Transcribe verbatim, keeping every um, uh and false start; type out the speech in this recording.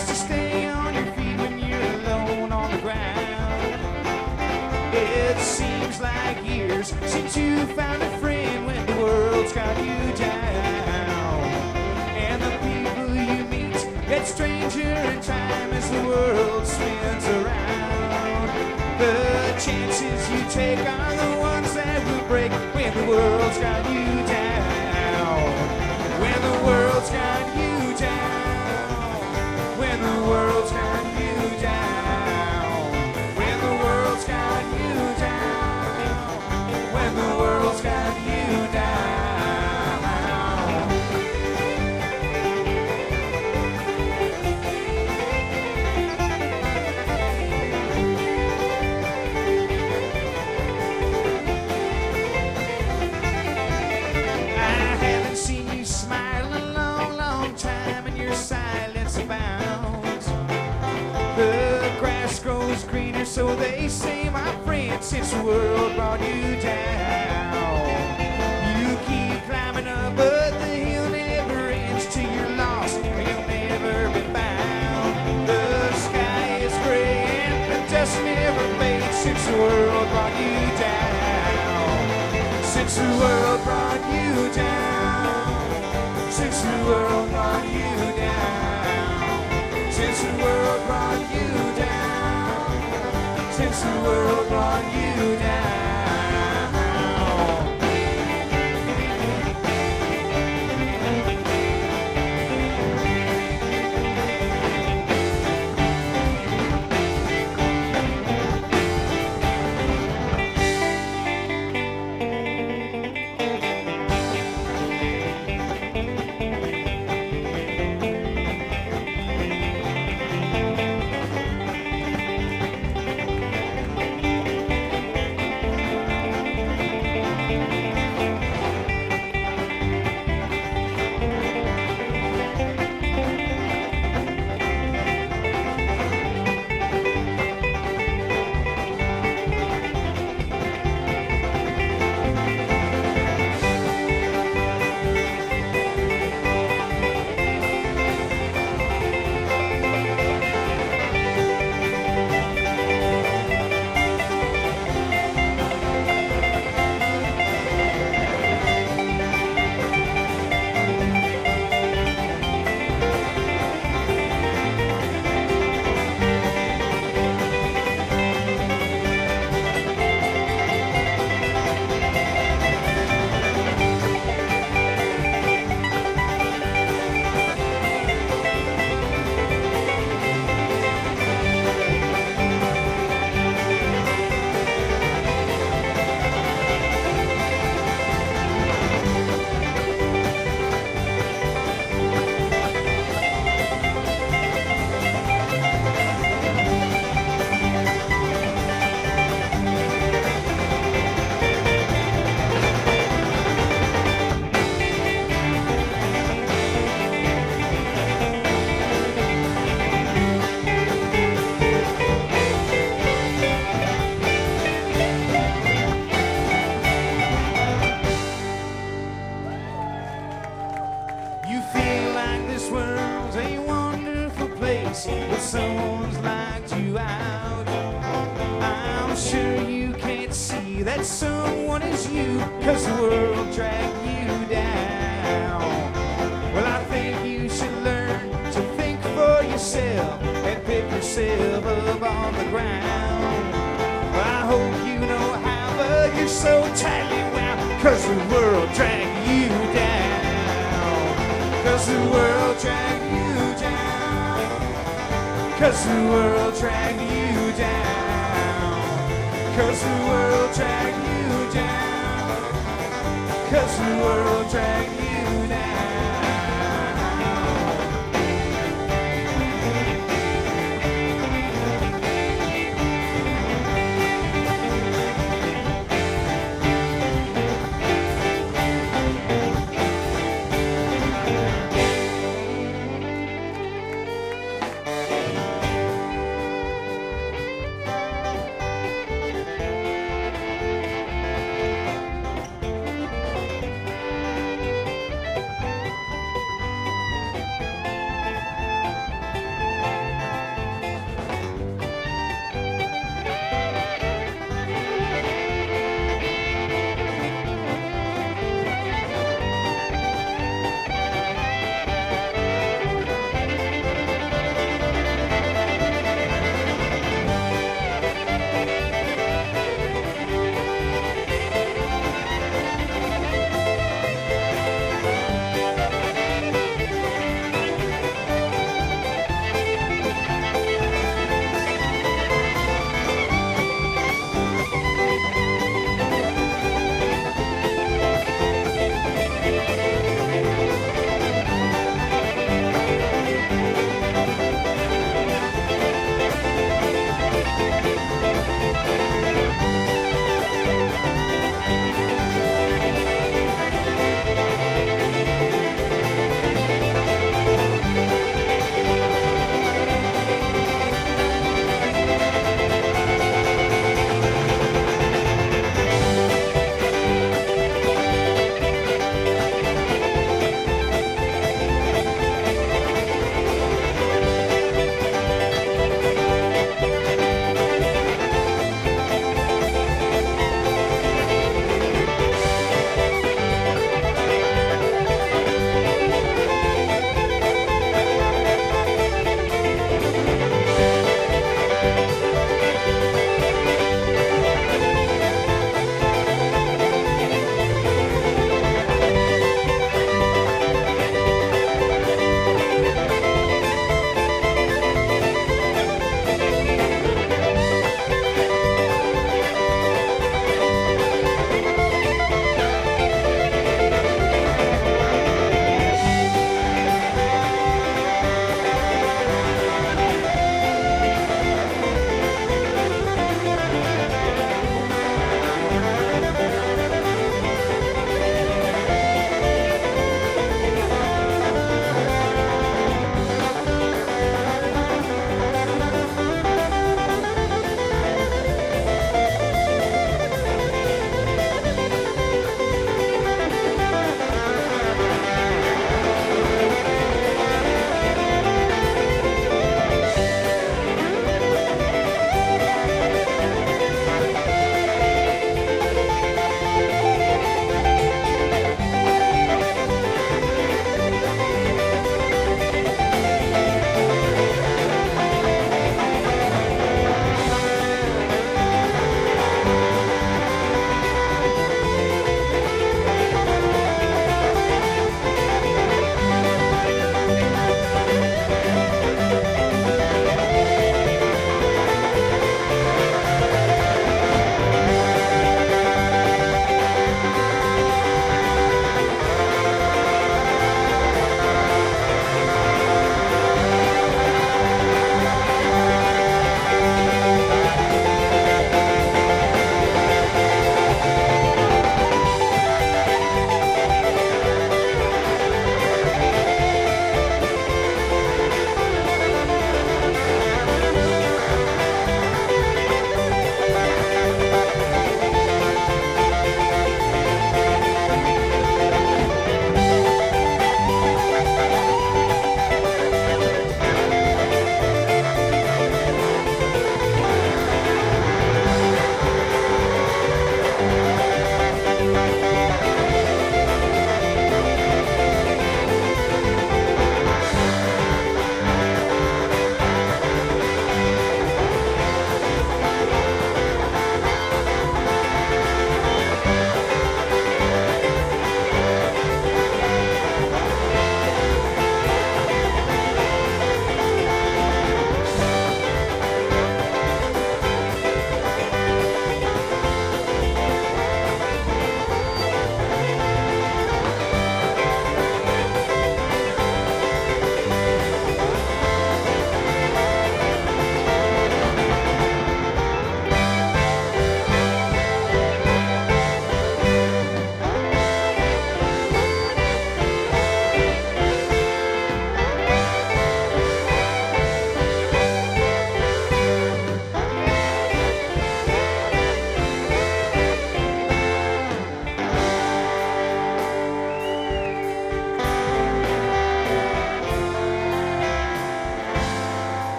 just to stay on your feet when you're alone on the ground. It seems like years since you found a friend when the world's got you down. And the people you meet get stranger in time as the world spins around. The chances you take are the ones that will break when the world's got you down. When the world's got you down. When the world's got you down. When the world's got you down. When the world's got you down. The grass grows greener, so they say, my friend, since the world brought you down. You keep climbing up, but the hill never ends till you're lost and you'll never be found. The sky is gray and the dust never fades since the world brought you down. Since the world brought you down. Since the world brought you down. Since the world brought you down. Since the world brought you down. But someone's locked you out. I'm sure you can't see that someone is you, 'cause the world dragged you down. Well, I think you should learn to think for yourself and pick yourself up on the ground. Well, I hope you know how, but you're so tightly wound, 'cause the world dragged you down. 'Cause the world dragged you down. 'Cause the world dragged you down. 'Cause the world dragged you down. 'Cause the world dragged you